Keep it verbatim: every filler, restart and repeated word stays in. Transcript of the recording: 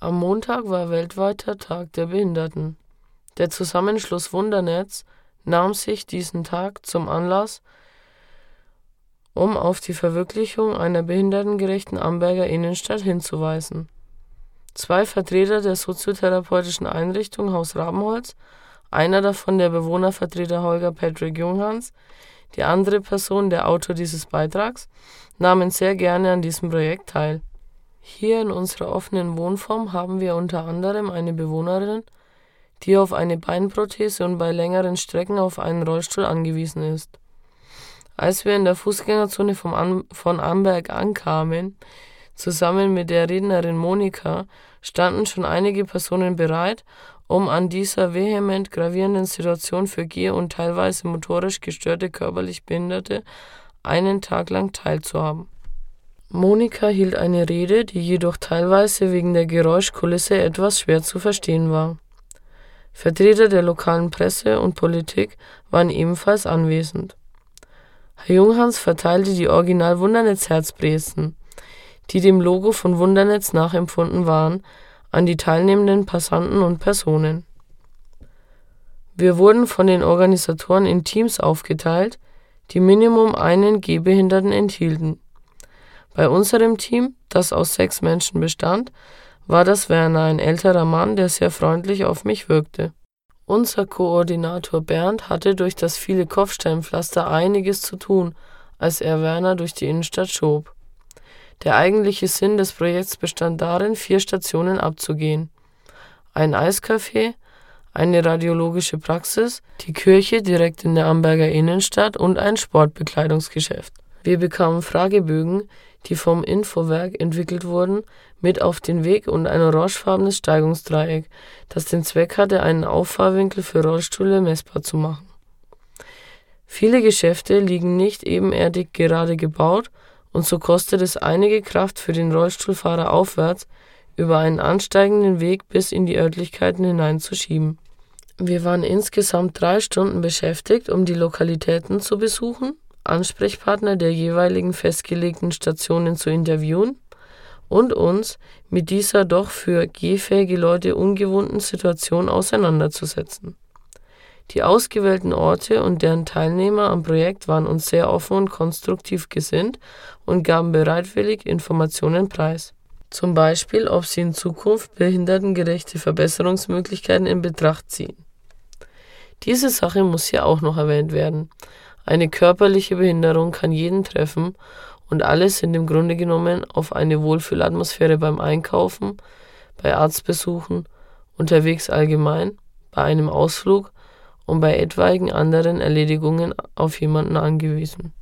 Am Montag war weltweiter Tag der Behinderten. Der Zusammenschluss Wundernetz nahm sich diesen Tag zum Anlass, um auf die Verwirklichung einer behindertengerechten Amberger Innenstadt hinzuweisen. Zwei Vertreter der soziotherapeutischen Einrichtung Haus Rabenholz, einer davon der Bewohnervertreter Holger Patrick Junghans, die andere Person der Autor dieses Beitrags, nahmen sehr gerne an diesem Projekt teil. Hier in unserer offenen Wohnform haben wir unter anderem eine Bewohnerin, die auf eine Beinprothese und bei längeren Strecken auf einen Rollstuhl angewiesen ist. Als wir in der Fußgängerzone vom An- von Amberg ankamen, zusammen mit der Rednerin Monika, standen schon einige Personen bereit, um an dieser vehement gravierenden Situation für geh- und teilweise motorisch gestörte körperlich Behinderte einen Tag lang teilzuhaben. Monika hielt eine Rede, die jedoch teilweise wegen der Geräuschkulisse etwas schwer zu verstehen war. Vertreter der lokalen Presse und Politik waren ebenfalls anwesend. Herr Junghans verteilte die Original-Wundernetz-Herzbrezen, die dem Logo von Wundernetz nachempfunden waren, an die teilnehmenden Passanten und Personen. Wir wurden von den Organisatoren in Teams aufgeteilt, die Minimum einen Gehbehinderten enthielten. Bei unserem Team, das aus sechs Menschen bestand, war das Werner, ein älterer Mann, der sehr freundlich auf mich wirkte. Unser Koordinator Bernd hatte durch das viele Kopfsteinpflaster einiges zu tun, als er Werner durch die Innenstadt schob. Der eigentliche Sinn des Projekts bestand darin, vier Stationen abzugehen: ein Eiscafé, eine radiologische Praxis, die Kirche direkt in der Amberger Innenstadt und ein Sportbekleidungsgeschäft. Wir bekamen Fragebögen, die vom Infowerk entwickelt wurden, mit auf den Weg und ein orangefarbenes Steigungsdreieck, das den Zweck hatte, einen Auffahrwinkel für Rollstühle messbar zu machen. Viele Geschäfte liegen nicht ebenerdig gerade gebaut, und so kostet es einige Kraft für den Rollstuhlfahrer aufwärts, über einen ansteigenden Weg bis in die Örtlichkeiten hineinzuschieben. Wir waren insgesamt drei Stunden beschäftigt, um die Lokalitäten zu besuchen, Ansprechpartner der jeweiligen festgelegten Stationen zu interviewen und uns mit dieser doch für gehfähige Leute ungewohnten Situation auseinanderzusetzen. Die ausgewählten Orte und deren Teilnehmer am Projekt waren uns sehr offen und konstruktiv gesinnt und gaben bereitwillig Informationen preis. Zum Beispiel, ob sie in Zukunft behindertengerechte Verbesserungsmöglichkeiten in Betracht ziehen. Diese Sache muss hier auch noch erwähnt werden. Eine körperliche Behinderung kann jeden treffen und alle sind im Grunde genommen auf eine Wohlfühlatmosphäre beim Einkaufen, bei Arztbesuchen, unterwegs allgemein, bei einem Ausflug und bei etwaigen anderen Erledigungen auf jemanden angewiesen.